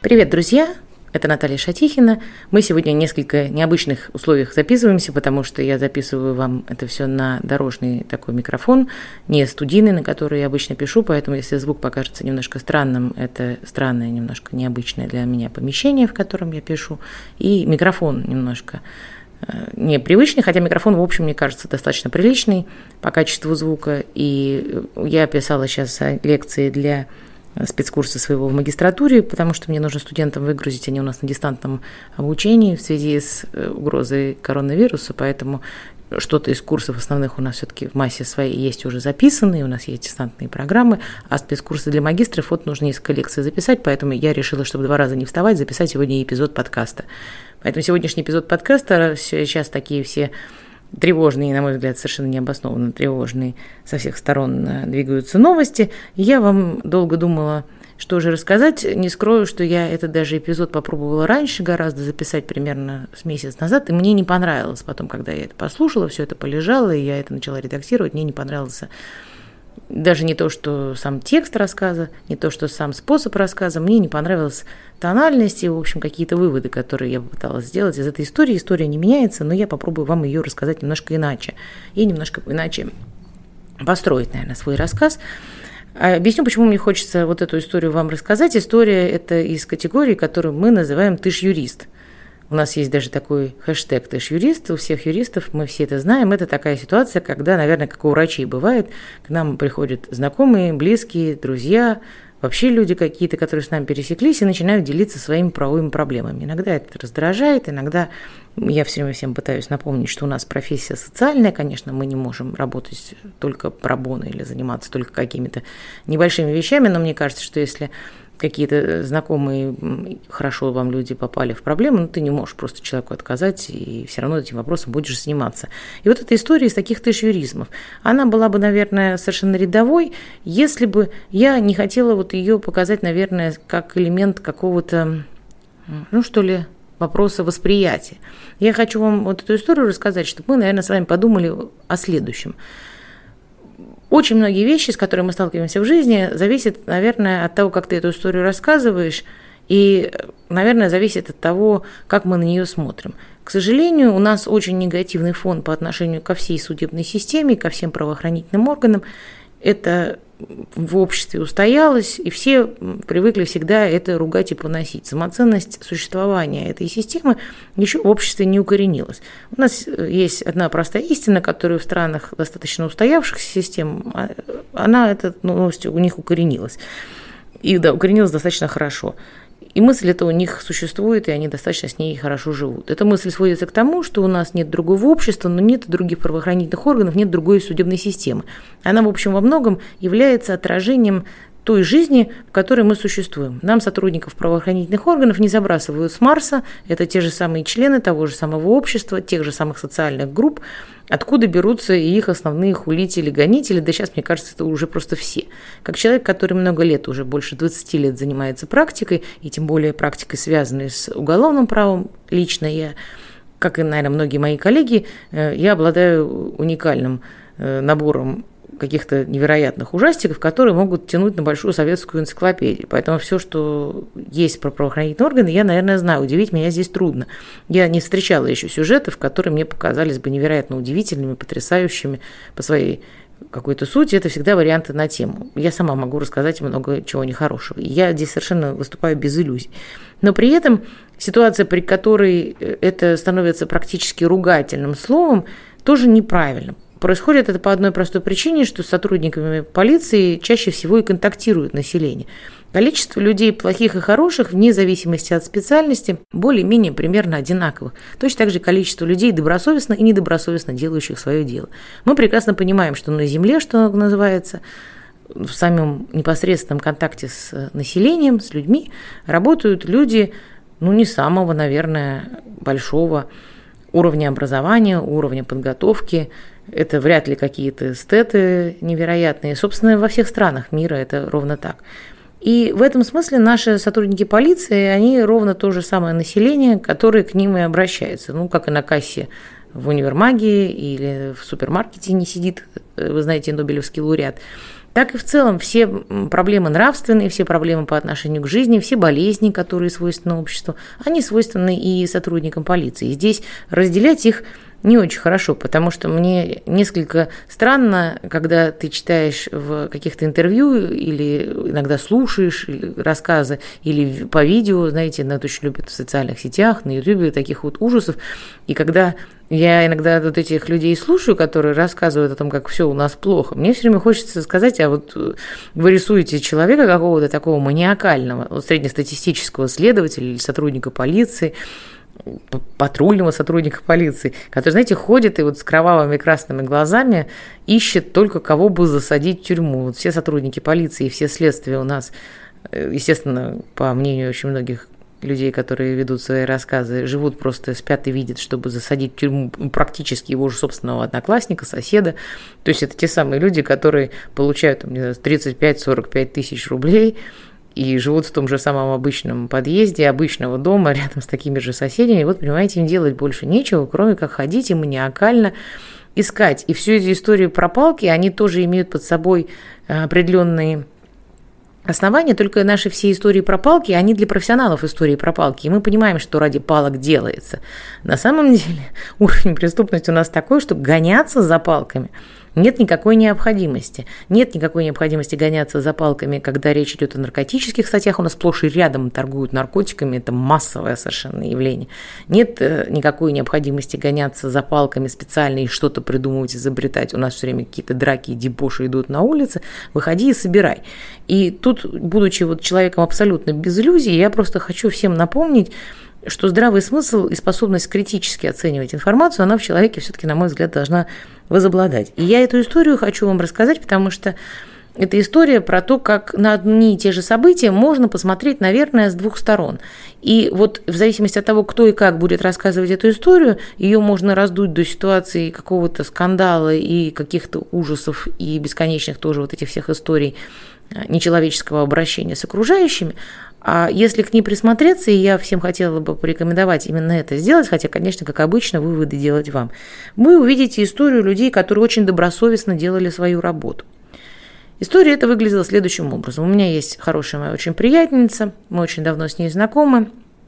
Привет, друзья! Это Наталья Шатихина. Мы сегодня в несколько необычных условиях записываемся, потому что я записываю вам это все на дорожный такой микрофон, не студийный, на который я обычно пишу, поэтому если звук покажется немножко странным, это странное, немножко необычное для меня помещение, в котором я пишу, и микрофон немножко непривычный, хотя микрофон, в общем, мне кажется, достаточно приличный по качеству звука, и я писала сейчас лекции для спецкурса своего в магистратуре, потому что мне нужно студентам выгрузить, они у нас на дистантном обучении в связи с угрозой коронавируса, поэтому что-то из курсов основных у нас все-таки в массе своей есть уже записанные, у нас есть дистантные программы, а спецкурсы для магистров, вот нужно несколько лекций записать, поэтому я решила, чтобы 2 раза не вставать, записать сегодня эпизод подкаста. Поэтому сегодняшний эпизод подкаста, сейчас такие все тревожные, на мой взгляд, совершенно необоснованно тревожные, со всех сторон двигаются новости. Я вам долго думала, что же рассказать. Не скрою, что я этот даже эпизод попробовала раньше гораздо записать, примерно с месяц назад, и мне не понравилось. Потом, когда я это послушала, все это полежало, и я это начала редактировать, мне не понравился даже не то, что сам текст рассказа, не то, что сам способ рассказа, мне не понравилась тональность и, в общем, какие-то выводы, которые я попыталась сделать из этой истории. История не меняется, но я попробую вам ее рассказать немножко иначе. И немножко иначе построить, наверное, свой рассказ. Объясню, почему мне хочется вот эту историю вам рассказать. История – это из категории, которую мы называем «ты ж юрист». У нас есть даже такой хэштег «ты ж юрист», у всех юристов, мы все это знаем. Это такая ситуация, когда, наверное, как у врачей бывает, к нам приходят знакомые, близкие, друзья, вообще люди какие-то, которые с нами пересеклись и начинают делиться своими правовыми проблемами. Иногда это раздражает, иногда я все время всем пытаюсь напомнить, что у нас профессия социальная, конечно, мы не можем работать только пробоно или заниматься только какими-то небольшими вещами, но мне кажется, что если какие-то знакомые, хорошо вам люди попали в проблему, но ты не можешь просто человеку отказать, и все равно этим вопросом будешь заниматься. И вот эта история из таких тыш-юризмов, она была бы, наверное, совершенно рядовой, если бы я не хотела вот ее показать, наверное, как элемент какого-то, вопроса восприятия. Я хочу вам вот эту историю рассказать, чтобы мы, наверное, с вами подумали о следующем. Очень многие вещи, с которыми мы сталкиваемся в жизни, зависят, наверное, от того, как ты эту историю рассказываешь, и, наверное, зависит от того, как мы на нее смотрим. К сожалению, у нас очень негативный фон по отношению ко всей судебной системе, ко всем правоохранительным органам. Это в обществе устоялось, и все привыкли всегда это ругать и поносить. Самоценность существования этой системы еще в обществе не укоренилась. У нас есть одна простая истина, которая в странах достаточно устоявшихся систем, эта новость у них укоренилась. И да, укоренилась достаточно хорошо. И мысль эта у них существует, и они достаточно с ней хорошо живут. Эта мысль сводится к тому, что у нас нет другого общества, но нет других правоохранительных органов, нет другой судебной системы. Она, в общем, во многом является отражением той жизни, в которой мы существуем. Нам, сотрудников правоохранительных органов, не забрасывают с Марса. Это те же самые члены того же самого общества, тех же самых социальных групп, откуда берутся и их основные хулители, гонители. Да сейчас, мне кажется, это уже просто все. Как человек, который много лет, уже больше 20 лет занимается практикой, и тем более практикой, связанной с уголовным правом, лично я, как и, наверное, многие мои коллеги, я обладаю уникальным набором каких-то невероятных ужастиков, которые могут тянуть на большую советскую энциклопедию. Поэтому все, что есть про правоохранительные органы, я, наверное, знаю. Удивить меня здесь трудно. Я не встречала еще сюжетов, которые мне показались бы невероятно удивительными, потрясающими по своей какой-то сути. Это всегда варианты на тему. Я сама могу рассказать много чего нехорошего. И я здесь совершенно выступаю без иллюзий. Но при этом ситуация, при которой это становится практически ругательным словом, тоже неправильно. Происходит это по одной простой причине, что с сотрудниками полиции чаще всего и контактирует население. Количество людей плохих и хороших, вне зависимости от специальности, более-менее примерно одинаковых. Точно так же количество людей добросовестно и недобросовестно делающих свое дело. Мы прекрасно понимаем, что на земле, что называется, в самом непосредственном контакте с населением, с людьми, работают люди, не самого, наверное, большого уровня образования, уровня подготовки. Это вряд ли какие-то эстеты невероятные. Собственно, во всех странах мира это ровно так. И в этом смысле наши сотрудники полиции, они ровно то же самое население, которое к ним и обращается. Как и на кассе в универмаге или в супермаркете не сидит, вы знаете, нобелевский лауреат. так и в целом все проблемы нравственные, все проблемы по отношению к жизни, все болезни, которые свойственны обществу, они свойственны и сотрудникам полиции. И здесь разделять их не очень хорошо, потому что мне несколько странно, когда ты читаешь в каких-то интервью или иногда слушаешь рассказы или по видео, знаете, это очень любят в социальных сетях, на Ютубе таких вот ужасов, и когда я иногда вот этих людей слушаю, которые рассказывают о том, как все у нас плохо, мне все время хочется сказать, а вот вы рисуете человека какого-то такого маниакального, вот среднестатистического следователя или сотрудника полиции, патрульного сотрудника полиции, который, знаете, ходит и вот с кровавыми красными глазами ищет только кого бы засадить в тюрьму. Вот все сотрудники полиции и все следствия у нас, естественно, по мнению очень многих людей, которые ведут свои рассказы, живут просто, спят и видят, чтобы засадить в тюрьму практически его же собственного одноклассника, соседа. То есть это те самые люди, которые получают, там, не знаю, 35-45 тысяч рублей и живут в том же самом обычном подъезде, обычного дома, рядом с такими же соседями. И вот, понимаете, им делать больше нечего, кроме как ходить и маниакально искать. И всю эту историю про палки, они тоже имеют под собой определенные основания, только наши все истории про палки, они для профессионалов истории про палки. И мы понимаем, что ради палок делается. На самом деле уровень преступности у нас такой, что гоняться за палками нет никакой необходимости. Нет никакой необходимости гоняться за палками, когда речь идет о наркотических статьях. У нас сплошь и рядом торгуют наркотиками. Это массовое совершенно явление. Нет никакой необходимости гоняться за палками специально и что-то придумывать, изобретать. У нас все время какие-то драки и дебоши идут на улице. Выходи и собирай. И тут, будучи вот человеком абсолютно без иллюзий, я просто хочу всем напомнить, что здравый смысл и способность критически оценивать информацию, она в человеке все-таки, на мой взгляд, должна возобладать. И я эту историю хочу вам рассказать, потому что это история про то, как на одни и те же события можно посмотреть, наверное, с двух сторон. И вот в зависимости от того, кто и как будет рассказывать эту историю, ее можно раздуть до ситуации какого-то скандала и каких-то ужасов и бесконечных тоже вот этих всех историй нечеловеческого обращения с окружающими. А если к ней присмотреться, и я всем хотела бы порекомендовать именно это сделать, хотя, конечно, как обычно, выводы делать вам, вы увидите историю людей, которые очень добросовестно делали свою работу. История эта выглядела следующим образом. У меня есть хорошая моя очень приятельница, мы очень давно с ней знакомы.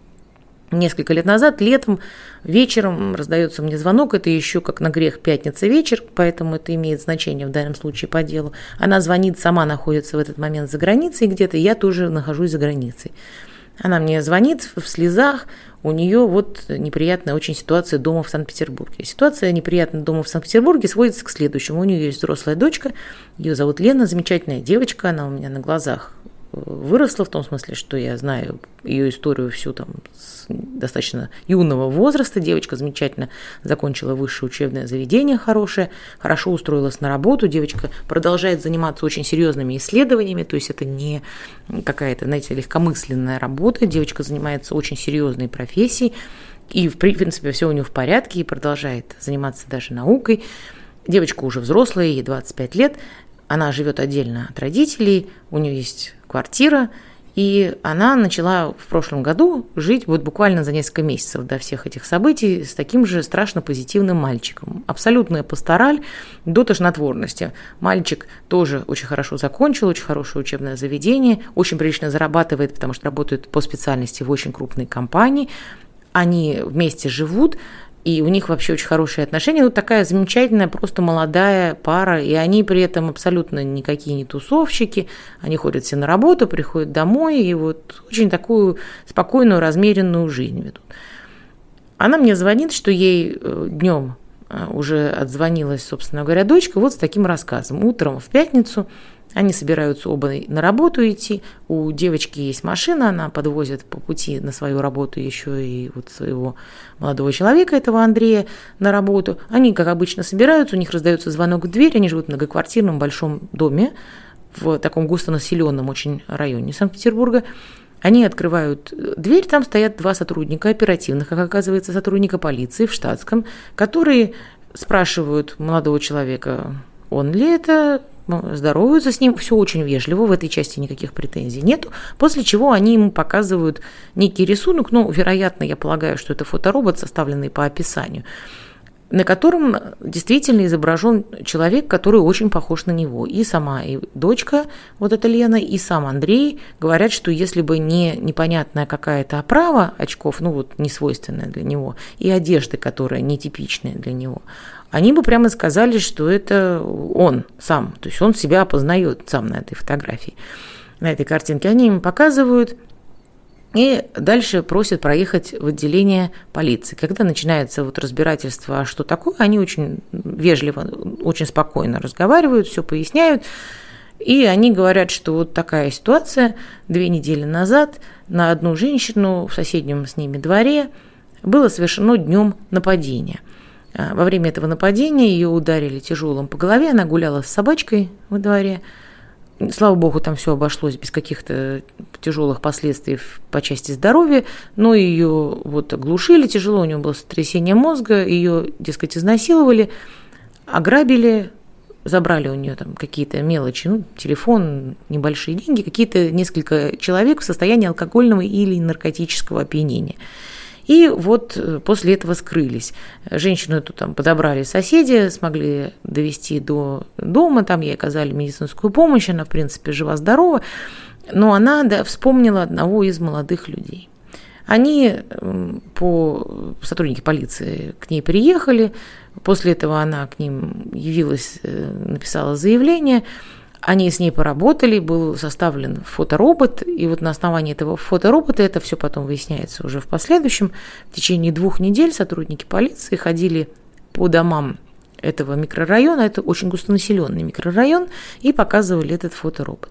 Несколько лет назад, летом, вечером раздается мне звонок, это еще как на грех пятница вечер, поэтому это имеет значение в данном случае по делу. Она звонит, сама находится в этот момент за границей где-то, и я тоже нахожусь за границей. Она мне звонит в слезах, у нее вот неприятная очень ситуация дома в Санкт-Петербурге. Ситуация неприятная дома в Санкт-Петербурге сводится к следующему. У нее есть взрослая дочка, ее зовут Лена, замечательная девочка, она у меня на глазах выросла, в том смысле, что я знаю ее историю всю там с достаточно юного возраста. Девочка замечательно закончила высшее учебное заведение хорошее, хорошо устроилась на работу. Девочка продолжает заниматься очень серьезными исследованиями, то есть это не какая-то, знаете, легкомысленная работа. Девочка занимается очень серьезной профессией, и, в принципе, все у нее в порядке, и продолжает заниматься даже наукой. Девочка уже взрослая, ей 25 лет. Она живет отдельно от родителей, у нее есть квартира, и она начала в прошлом году жить вот буквально за несколько месяцев до всех этих событий с таким же страшно позитивным мальчиком. Абсолютная пастораль до тошнотворности. Мальчик тоже очень хорошо закончил, очень хорошее учебное заведение, очень прилично зарабатывает, потому что работает по специальности в очень крупной компании. Они вместе живут, и у них вообще очень хорошие отношения. Вот такая замечательная, просто молодая пара, и они при этом абсолютно никакие не тусовщики, они ходят все на работу, приходят домой, и вот очень такую спокойную, размеренную жизнь ведут. Она мне звонит, что ей днем уже отзвонилась, собственно говоря, дочка, вот с таким рассказом. Утром в пятницу они собираются оба на работу идти. У девочки есть машина, она подвозит по пути на свою работу еще и вот своего молодого человека, этого Андрея, на работу. Они, как обычно, собираются, у них раздается звонок в дверь, они живут в многоквартирном большом доме в таком густонаселенном очень районе Санкт-Петербурга. Они открывают дверь, там стоят два сотрудника оперативных, как оказывается, сотрудника полиции в штатском, которые спрашивают молодого человека, он ли это, здороваются с ним, все очень вежливо, в этой части никаких претензий нету, после чего они ему показывают некий рисунок, вероятно, я полагаю, что это фоторобот, составленный по описанию. на котором действительно изображен человек, который очень похож на него. И сама и дочка, вот эта Лена, и сам Андрей говорят, что если бы не непонятная какая-то оправа очков, ну вот не свойственная для него, и одежда, которая нетипичная для него, они бы прямо сказали, что это он сам, то есть он себя опознает сам на этой фотографии, на этой картинке. Они им показывают, и дальше просят проехать в отделение полиции. Когда начинается вот разбирательство, а что такое, они очень вежливо, очень спокойно разговаривают, все поясняют. И они говорят, что вот такая ситуация. 2 недели назад на одну женщину в соседнем с ними дворе было совершено днем нападение. Во время этого нападения ее ударили тяжелым по голове, она гуляла с собачкой во дворе. Слава богу, там все обошлось без каких-то тяжелых последствий по части здоровья, но ее вот оглушили тяжело, у нее было сотрясение мозга, ее, дескать, изнасиловали, ограбили, забрали у нее там какие-то мелочи, ну, телефон, небольшие деньги, какие-то несколько человек в состоянии алкогольного или наркотического опьянения. И вот после этого скрылись. Женщину эту там подобрали соседи, смогли довести до дома, там ей оказали медицинскую помощь, она, в принципе, жива-здорова, но она вспомнила одного из молодых людей. Они, сотрудники полиции, к ней приехали, после этого она к ним явилась, написала заявление, они с ней поработали, был составлен фоторобот, и вот на основании этого фоторобота, это все потом выясняется уже в последующем, в течение 2 недель сотрудники полиции ходили по домам этого микрорайона, это очень густонаселенный микрорайон, и показывали этот фоторобот.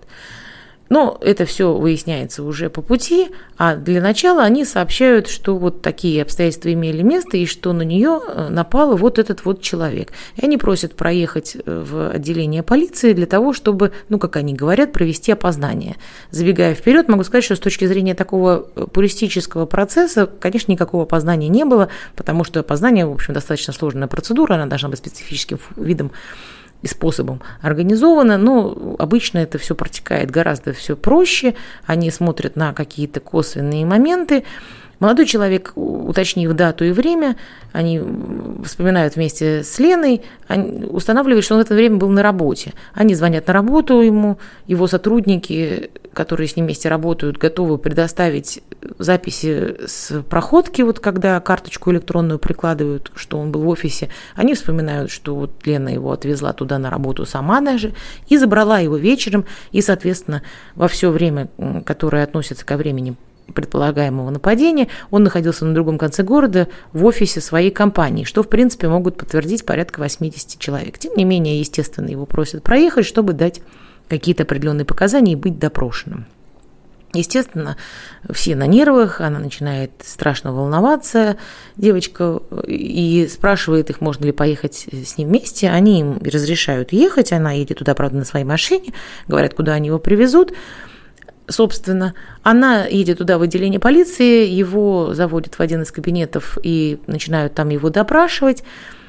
Но это все выясняется уже по пути, а для начала они сообщают, что вот такие обстоятельства имели место, и что на нее напал вот этот вот человек. И они просят проехать в отделение полиции для того, чтобы, ну, как они говорят, провести опознание. Забегая вперед, могу сказать, что с точки зрения такого пуристического процесса, конечно, никакого опознания не было, потому что опознание, в общем, достаточно сложная процедура, она должна быть специфическим видом и способом организовано, но обычно это все протекает гораздо все проще, они смотрят на какие-то косвенные моменты. Молодой человек, уточнив дату и время, они вспоминают вместе с Леной, устанавливают, что он в это время был на работе. Они звонят на работу ему, его сотрудники, которые с ним вместе работают, готовы предоставить записи с проходки, вот когда карточку электронную прикладывают, что он был в офисе. Они вспоминают, что вот Лена его отвезла туда на работу сама даже и забрала его вечером, и, соответственно, во все время, которое относится ко времени предполагаемого нападения, он находился на другом конце города в офисе своей компании, что, в принципе, могут подтвердить порядка 80 человек. Тем не менее, естественно, его просят проехать, чтобы дать какие-то определенные показания и быть допрошенным. Естественно, все на нервах, она начинает страшно волноваться, девочка, и спрашивает их, можно ли поехать с ним вместе. Они им разрешают ехать, она едет туда, правда, на своей машине, говорят, куда они его привезут. Собственно, она едет туда в отделение полиции, его заводят в один из кабинетов и начинают там его допрашивать.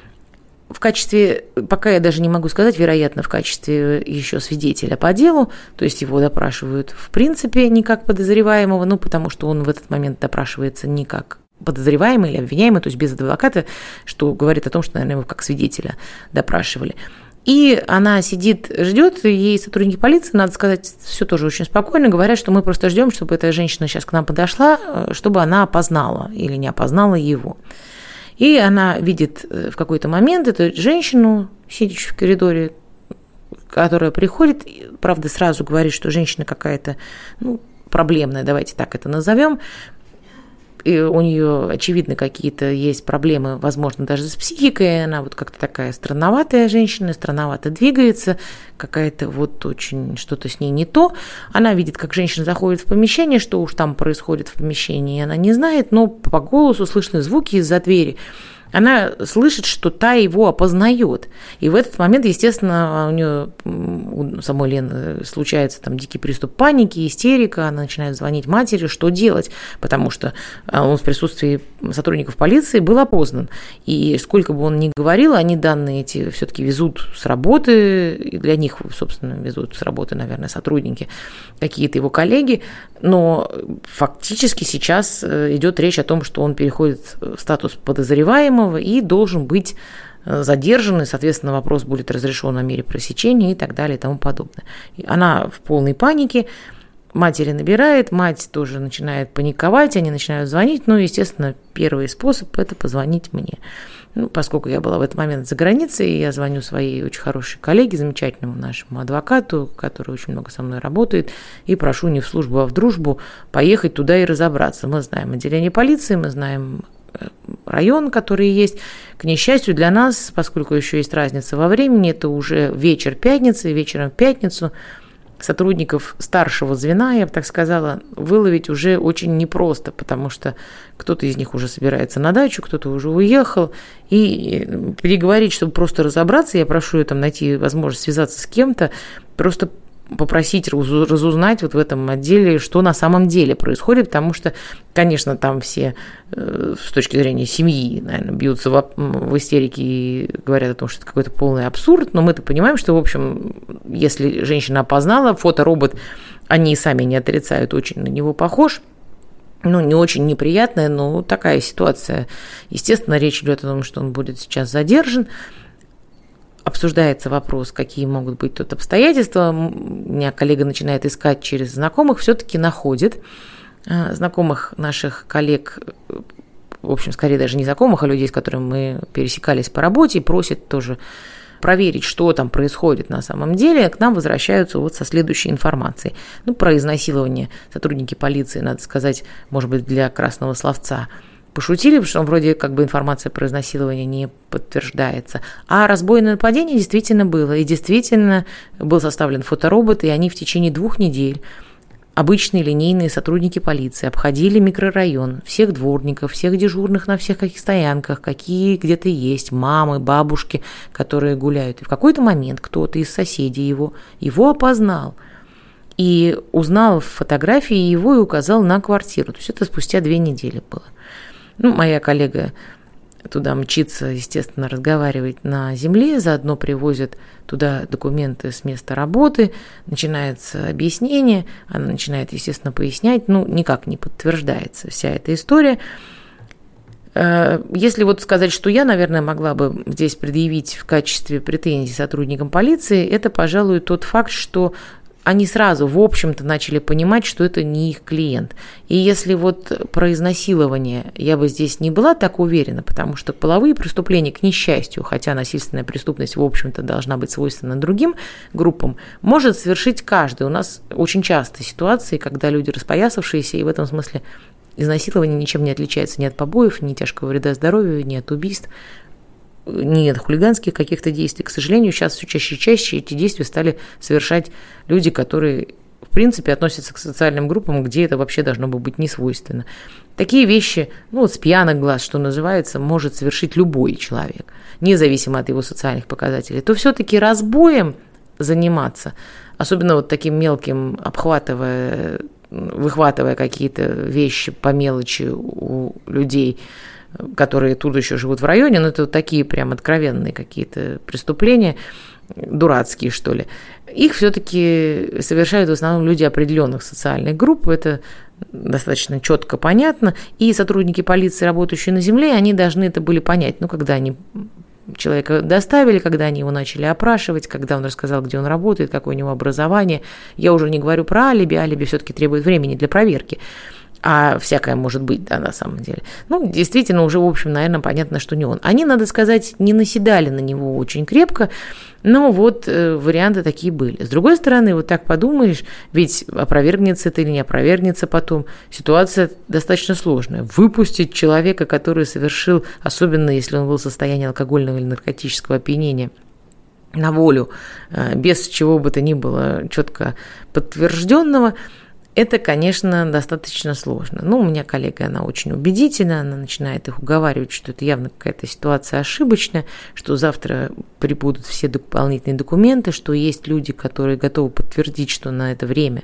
В качестве, пока я даже не могу сказать, вероятно, в качестве еще свидетеля по делу, то есть его допрашивают в принципе не как подозреваемого, ну, потому что он в этот момент допрашивается не как подозреваемый или обвиняемый, то есть без адвоката, что говорит о том, что, наверное, его как свидетеля допрашивали. И она сидит, ждет, и ей сотрудники полиции, надо сказать, все тоже очень спокойно, говорят, что мы просто ждем, чтобы эта женщина сейчас к нам подошла, чтобы она опознала или не опознала его. И она видит в какой-то момент эту женщину, сидящую в коридоре, которая приходит, правда, сразу говорит, что женщина какая-то, ну, проблемная, давайте так это назовем. И у нее, очевидно, какие-то есть проблемы, возможно, даже с психикой. Она вот как-то такая странноватая женщина, странновато двигается, какая-то вот очень что-то с ней не то. Она видит, как женщина заходит в помещение, что уж там происходит в помещении, она не знает, но по голосу слышны звуки из-за двери. Она слышит, что та его опознает. И в этот момент, естественно, у нее, у самой Лены, случается там дикий приступ паники, истерика, она начинает звонить матери, что делать, потому что он в присутствии сотрудников полиции был опознан. И сколько бы он ни говорил, они данные эти все-таки везут с работы, и для них, собственно, везут с работы, наверное, сотрудники, какие-то его коллеги, Но фактически сейчас идет речь о том, что он переходит в статус подозреваемого и должен быть задержан, и, соответственно, вопрос будет разрешен о мере пресечения и так далее и тому подобное. И она в полной панике, матери набирает, мать тоже начинает паниковать, они начинают звонить, естественно, первый способ – это позвонить мне. Поскольку я была в этот момент за границей, я звоню своей очень хорошей коллеге, замечательному нашему адвокату, который очень много со мной работает, и прошу не в службу, а в дружбу поехать туда и разобраться. Мы знаем отделение полиции, мы знаем район, который есть. К несчастью для нас, поскольку еще есть разница во времени, это уже вечер пятницы, вечером в пятницу сотрудников старшего звена, я бы так сказала, выловить уже очень непросто, потому что кто-то из них уже собирается на дачу, кто-то уже уехал, и переговорить, чтобы просто разобраться, я прошу ее найти возможность связаться с кем-то, просто попросить разузнать в этом отделе, что на самом деле происходит, потому что, конечно, там все с точки зрения семьи, наверное, бьются в истерике и говорят о том, что это какой-то полный абсурд, но мы-то понимаем, что, в общем, если женщина опознала, фоторобот, они и сами не отрицают, очень на него похож, не очень неприятная, но такая ситуация. Естественно, речь идет о том, что он будет сейчас задержан. Обсуждается вопрос, какие могут быть тут обстоятельства. У меня коллега начинает искать через знакомых, все-таки находит знакомых наших коллег, в общем, скорее даже не знакомых, а людей, с которыми мы пересекались по работе, и просит тоже проверить, что там происходит на самом деле. К нам возвращаются со следующей информацией. Про изнасилование сотрудники полиции, надо сказать, может быть, для красного словца, пошутили, потому что вроде информация про изнасилование не подтверждается. А разбойное нападение действительно было. И действительно был составлен фоторобот, и они в течение 2 недель, обычные линейные сотрудники полиции, обходили микрорайон, всех дворников, всех дежурных на всех каких стоянках, какие где-то есть, мамы, бабушки, которые гуляют. И в какой-то момент кто-то из соседей его опознал. И узнал в фотографии его и указал на квартиру. То есть это спустя 2 недели было. Моя коллега туда мчится, естественно, разговаривать на земле, заодно привозят туда документы с места работы, начинается объяснение, она начинает, естественно, пояснять, никак не подтверждается вся эта история. Если сказать, что я, наверное, могла бы здесь предъявить в качестве претензий сотрудникам полиции, это, пожалуй, тот факт, что они сразу, в общем-то, начали понимать, что это не их клиент. И если про изнасилование я бы здесь не была так уверена, потому что половые преступления, к несчастью, хотя насильственная преступность, в общем-то, должна быть свойственна другим группам, может совершить каждый. У нас очень часто ситуации, когда люди распоясавшиеся, и в этом смысле изнасилование ничем не отличается ни от побоев, ни тяжкого вреда здоровью, ни от убийств, нет хулиганских каких-то действий. К сожалению, сейчас все чаще и чаще эти действия стали совершать люди, которые, в принципе, относятся к социальным группам, где это вообще должно быть не свойственно. Такие вещи, с пьяных глаз, что называется, может совершить любой человек, независимо от его социальных показателей. То все-таки разбоем заниматься, особенно таким мелким, выхватывая какие-то вещи по мелочи у людей, которые тут еще живут в районе, это такие прям откровенные какие-то преступления, дурацкие, что ли. Их все-таки совершают в основном люди определенных социальных групп, это достаточно четко понятно, и сотрудники полиции, работающие на земле, они должны это были понять, когда они человека доставили, когда они его начали опрашивать, когда он рассказал, где он работает, какое у него образование. Я уже не говорю про алиби все-таки требует времени для проверки. А всякое может быть, на самом деле. Действительно, уже, в общем, наверное, понятно, что не он. Они, надо сказать, не наседали на него очень крепко, но варианты такие были. С другой стороны, так подумаешь, ведь опровергнется это или не опровергнется потом, ситуация достаточно сложная. Выпустить человека, который совершил, особенно если он был в состоянии алкогольного или наркотического опьянения, на волю, без чего бы то ни было четко подтвержденного, это, конечно, достаточно сложно. У меня коллега, она очень убедительна, она начинает их уговаривать, что это явно какая-то ситуация ошибочная, что завтра прибудут все дополнительные документы, что есть люди, которые готовы подтвердить, что на это время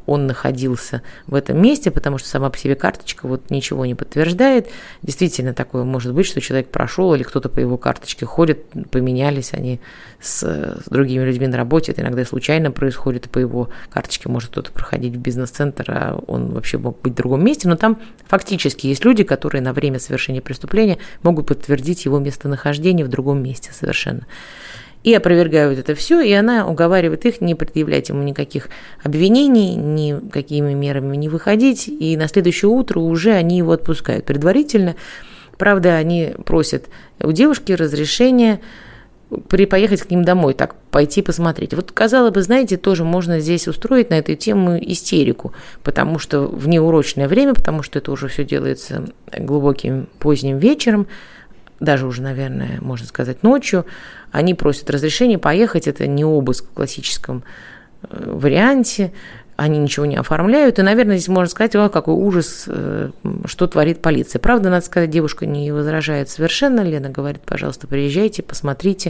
он находился в этом месте, потому что сама по себе карточка вот ничего не подтверждает. Действительно, такое может быть, что человек прошел или кто-то по его карточке ходит, поменялись они с другими людьми на работе. Это иногда случайно происходит, и по его карточке может кто-то проходить в бизнес-центр, а он вообще мог быть в другом месте. Но там фактически есть люди, которые на время совершения преступления могут подтвердить его местонахождение в другом месте совершенно. И опровергают это все, и она уговаривает их не предъявлять ему никаких обвинений, никакими мерами не выходить, и на следующее утро уже они его отпускают предварительно. Правда, они просят у девушки разрешения поехать к ним домой, так, пойти посмотреть. Вот, казалось бы, знаете, тоже можно здесь устроить на эту тему истерику, потому что в неурочное время, потому что это уже все делается глубоким поздним вечером, даже уже, наверное, можно сказать, ночью, они просят разрешения поехать, это не обыск в классическом варианте, они ничего не оформляют, и, наверное, здесь можно сказать, о, какой ужас, что творит полиция. Правда, надо сказать, девушка не возражает совершенно, Лена говорит, пожалуйста, приезжайте, посмотрите.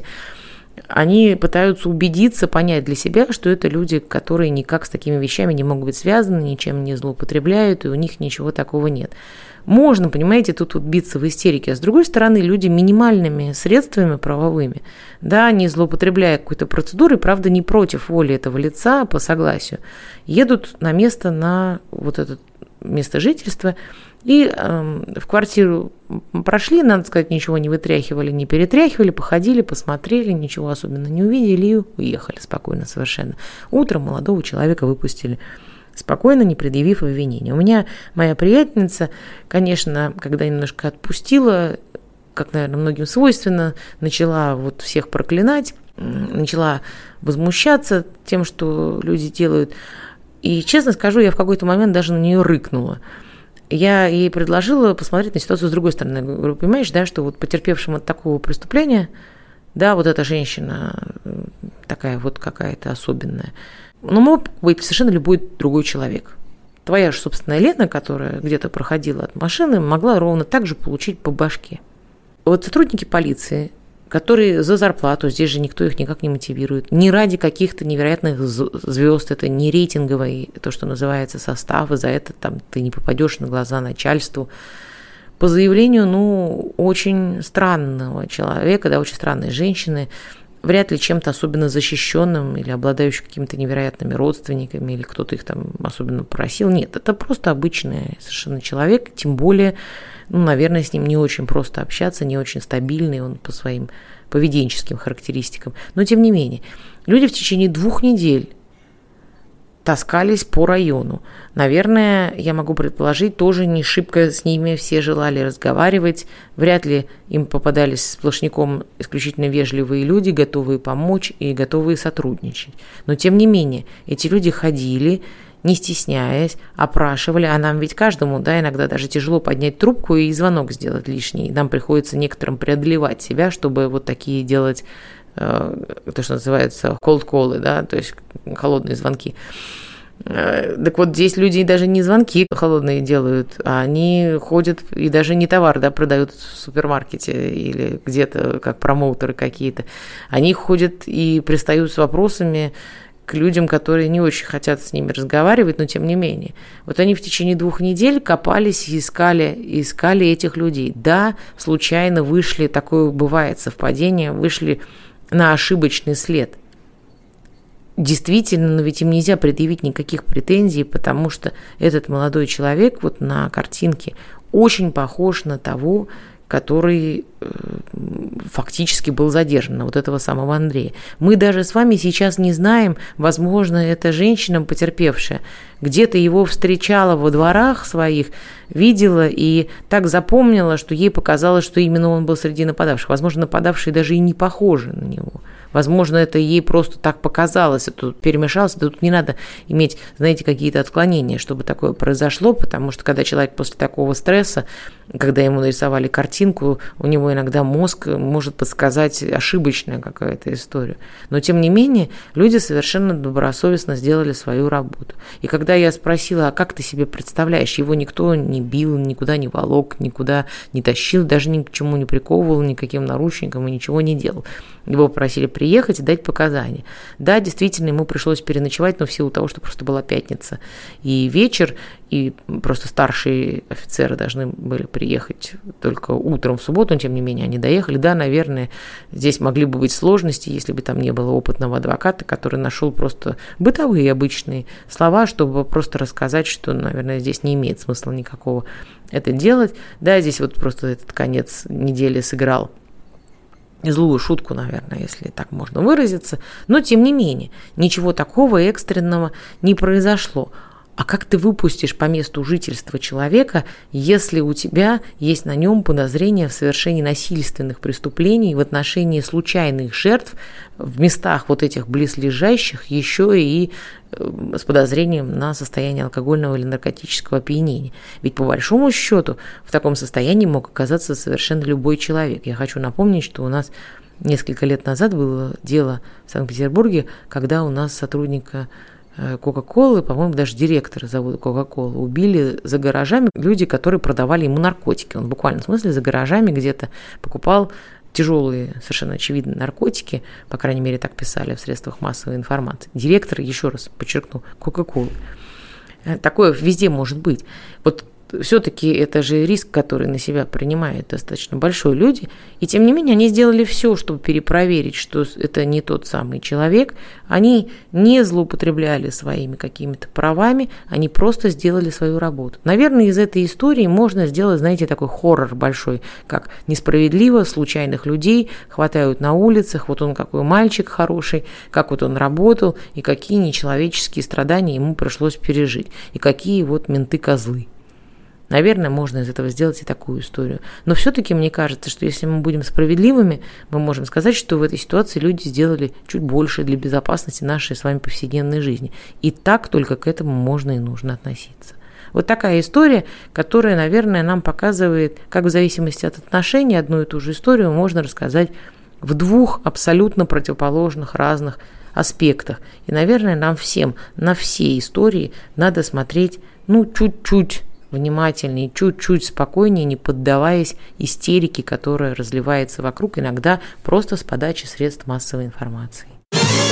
Они пытаются убедиться, понять для себя, что это люди, которые никак с такими вещами не могут быть связаны, ничем не злоупотребляют, и у них ничего такого нет. Можно, понимаете, тут биться в истерике. А с другой стороны, люди минимальными средствами правовыми, да, не злоупотребляя какой-то процедурой, правда, не против воли этого лица, по согласию, едут на место, на вот это место жительства, и в квартиру прошли, надо сказать, ничего не вытряхивали, не перетряхивали, походили, посмотрели, ничего особенно не увидели и уехали спокойно совершенно. Утром молодого человека выпустили спокойно, не предъявив обвинения. У меня моя приятельница, конечно, когда немножко отпустила, как, наверное, многим свойственно, начала вот всех проклинать, начала возмущаться тем, что люди делают. И, честно скажу, я в какой-то момент даже на нее рыкнула. Я ей предложила посмотреть на ситуацию с другой стороны. Я говорю, понимаешь, да, что вот потерпевшим от такого преступления, да, вот эта женщина такая вот какая-то особенная, но мог быть совершенно любой другой человек. Твоя же собственная Лена, которая где-то проходила от машины, могла ровно так же получить по башке. Вот сотрудники полиции, которые за зарплату, здесь же никто их никак не мотивирует, не ради каких-то невероятных звезд, это не рейтинговый, то, что называется, состав, и за это там ты не попадешь на глаза начальству. По заявлению, очень странного человека, да, очень странной женщины, вряд ли чем-то особенно защищенным или обладающим какими-то невероятными родственниками, или кто-то их там особенно просил. Нет, это просто обычный совершенно человек, тем более, наверное, с ним не очень просто общаться, не очень стабильный он по своим поведенческим характеристикам. Но, тем не менее, люди в течение 2 недель таскались по району. Наверное, я могу предположить, тоже не шибко с ними все желали разговаривать. Вряд ли им попадались сплошняком исключительно вежливые люди, готовые помочь и готовые сотрудничать. Но, тем не менее, эти люди ходили, не стесняясь, опрашивали, а нам ведь каждому, да, иногда даже тяжело поднять трубку и звонок сделать лишний. Нам приходится некоторым преодолевать себя, чтобы вот такие делать, то, что называется cold call, да, то есть холодные звонки. Так вот, здесь люди даже не звонки холодные делают, а они ходят и даже не товар, да, продают в супермаркете или где-то как промоутеры какие-то. Они ходят и пристают с вопросами к людям, которые не очень хотят с ними разговаривать, но тем не менее. Вот они в течение 2 недель копались и искали этих людей. Да, случайно вышли, такое бывает совпадение, вышли на ошибочный след. Действительно, но ведь им нельзя предъявить никаких претензий, потому что этот молодой человек вот на картинке очень похож на того, который фактически был задержан, на вот этого самого Андрея. Мы даже с вами сейчас не знаем, возможно, эта женщина, потерпевшая, где-то его встречала во дворах своих, видела и так запомнила, что ей показалось, что именно он был среди нападавших. Возможно, нападавшие даже и не похожи на него. Возможно, это ей просто так показалось, это тут перемешалось, тут не надо иметь, знаете, какие-то отклонения, чтобы такое произошло, потому что когда человек после такого стресса, когда ему нарисовали картинку, у него иногда мозг может подсказать ошибочная какая-то история. Но, тем не менее, люди совершенно добросовестно сделали свою работу. И когда я спросила, а как ты себе представляешь, его никто не бил, никуда не волок, никуда не тащил, даже ни к чему не приковывал, никаким наручникам и ничего не делал. Его попросили приехать приехать и дать показания. Да, действительно, ему пришлось переночевать, но в силу того, что просто была пятница и вечер, и просто старшие офицеры должны были приехать только утром в субботу, но тем не менее они доехали. Да, наверное, здесь могли бы быть сложности, если бы там не было опытного адвоката, который нашел просто бытовые обычные слова, чтобы просто рассказать, что, наверное, здесь не имеет смысла никакого это делать. Да, здесь вот просто этот конец недели сыграл злую шутку, наверное, если так можно выразиться, но тем не менее ничего такого экстренного не произошло. А как ты выпустишь по месту жительства человека, если у тебя есть на нем подозрение в совершении насильственных преступлений в отношении случайных жертв в местах вот этих близлежащих, еще и с подозрением на состояние алкогольного или наркотического опьянения? Ведь по большому счету в таком состоянии мог оказаться совершенно любой человек. Я хочу напомнить, что у нас несколько лет назад было дело в Санкт-Петербурге, когда у нас сотрудника Кока-Колы, по-моему, даже директора завода Кока-Колы убили за гаражами люди, которые продавали ему наркотики. Он в буквальном смысле за гаражами где-то покупал тяжелые, совершенно очевидные наркотики, по крайней мере, так писали в средствах массовой информации. Директор, еще раз подчеркну, Кока-Колы. Такое везде может быть. Вот все-таки это же риск, который на себя принимают достаточно большой люди, и тем не менее они сделали все, чтобы перепроверить, что это не тот самый человек, они не злоупотребляли своими какими-то правами, они просто сделали свою работу. Наверное, из этой истории можно сделать, знаете, такой хоррор большой, как несправедливо случайных людей хватают на улицах, вот он какой мальчик хороший, как вот он работал, и какие нечеловеческие страдания ему пришлось пережить, и какие вот менты-козлы. Наверное, можно из этого сделать и такую историю. Но все-таки мне кажется, что если мы будем справедливыми, мы можем сказать, что в этой ситуации люди сделали чуть больше для безопасности нашей с вами повседневной жизни. И так только к этому можно и нужно относиться. Вот такая история, которая, наверное, нам показывает, как в зависимости от отношений одну и ту же историю можно рассказать в двух абсолютно противоположных разных аспектах. И, наверное, нам всем на все истории надо смотреть, чуть-чуть внимательнее, чуть-чуть спокойнее, не поддаваясь истерике, которая разливается вокруг, иногда просто с подачи средств массовой информации.